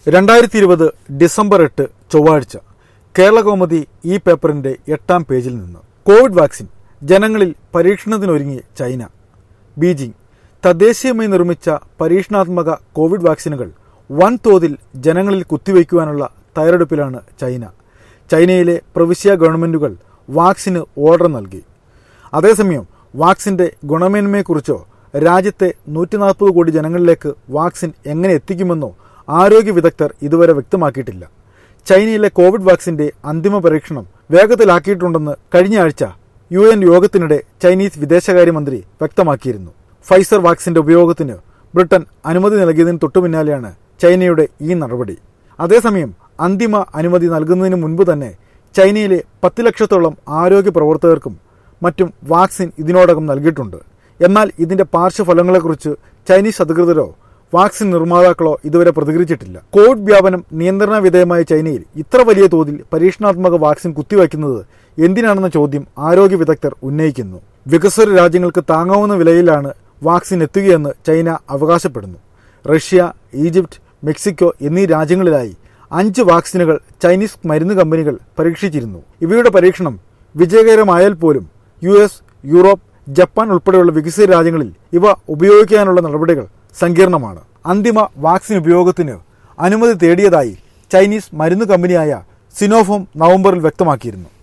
2020 December 8 ചൊവ്വാഴ്ച കേരളകൗമുദി ഈ പേപ്പറിന്റെ 8-ാം പേജിൽ നിന്ന് കോവിഡ് വാക്സിൻ ജനങ്ങളിൽ പരീക്ഷണത്തിനൊരുങ്ങി ചൈന. ബീജിംഗ് തദ്ദേശീയമായി നിർമ്മിച്ച പരീക്ഷണാത്മക കോവിഡ് വാക്സിനുകൾ വൻതോതിൽ ജനങ്ങളിൽ കുത്തിവയ്ക്കുവാനുള്ള തയ്യാറെടുപ്പിലാണ് ചൈന. ചൈനയിലെ പ്രവിശ്യ ഗവൺമെന്റുകൾ വാക്സിന് ഓർഡർ നൽകി. അതേസമയം വാക്സിന്റെ ഗുണമേന്മയെക്കുറിച്ചോ രാജ്യത്തെ 140 കോടി ജനങ്ങളിലേക്ക് വാക്സിൻ എങ്ങനെ എത്തിക്കുമെന്നോ ആരോഗ്യ വിദഗ്ധർ ഇതുവരെ വ്യക്തമാക്കിയിട്ടില്ല. ചൈനയിലെ കോവിഡ് വാക്സിന്റെ അന്തിമ പരീക്ഷണം വേഗത്തിലാക്കിയിട്ടുണ്ടെന്ന് കഴിഞ്ഞ ആഴ്ച UN യോഗത്തിനിടെ ചൈനീസ് വിദേശകാര്യമന്ത്രി വ്യക്തമാക്കിയിരുന്നു. ഫൈസർ വാക്സിന്റെ ഉപയോഗത്തിന് ബ്രിട്ടൻ അനുമതി നൽകിയതിന് തൊട്ടുപിന്നാലെയാണ് ചൈനയുടെ ഈ നടപടി. അതേസമയം അന്തിമ അനുമതി നൽകുന്നതിന് മുൻപ് തന്നെ ചൈനയിലെ 10 ലക്ഷത്തോളം ആരോഗ്യ പ്രവർത്തകർക്കും മറ്റും വാക്സിൻ ഇതിനോടകം നൽകിയിട്ടുണ്ട്. എന്നാൽ ഇതിന്റെ പാർശ്വഫലങ്ങളെക്കുറിച്ച് ചൈനീസ് അധികൃതരോ വാക്സിൻ നിർമ്മാതാക്കളോ ഇതുവരെ പ്രതികരിച്ചിട്ടില്ല. കോവിഡ് വ്യാപനം നിയന്ത്രണ വിധേയമായ ചൈനയിൽ ഇത്ര വലിയ തോതിൽ പരീക്ഷണാത്മക വാക്സിൻ കുത്തിവയ്ക്കുന്നത് എന്തിനാണെന്ന ചോദ്യം ആരോഗ്യ വിദഗ്ധർ ഉന്നയിക്കുന്നു. വികസ്വര രാജ്യങ്ങൾക്ക് താങ്ങാവുന്ന വിലയിലാണ് വാക്സിൻ എത്തുകയെന്ന് ചൈന അവകാശപ്പെടുന്നു. റഷ്യ, ഈജിപ്ത്, മെക്സിക്കോ എന്നീ രാജ്യങ്ങളിലായി 5 വാക്സിനുകൾ ചൈനീസ് മരുന്ന് കമ്പനികൾ പരീക്ഷിച്ചിരുന്നു. ഇവയുടെ പരീക്ഷണം വിജയകരമായാൽ പോലും US, യൂറോപ്പ്, ജപ്പാൻ ഉൾപ്പെടെയുള്ള വികസിത രാജ്യങ്ങളിൽ ഇവ ഉപയോഗിക്കാനുള്ള നടപടികൾ സങ്കീർണമാണ്. അന്തിമ വാക്സിൻ ഉപയോഗത്തിന് അനുമതി തേടിയതായി ചൈനീസ് മരുന്ന് കമ്പനിയായ സിനോഫാം നവംബറിൽ വ്യക്തമാക്കിയിരുന്നു.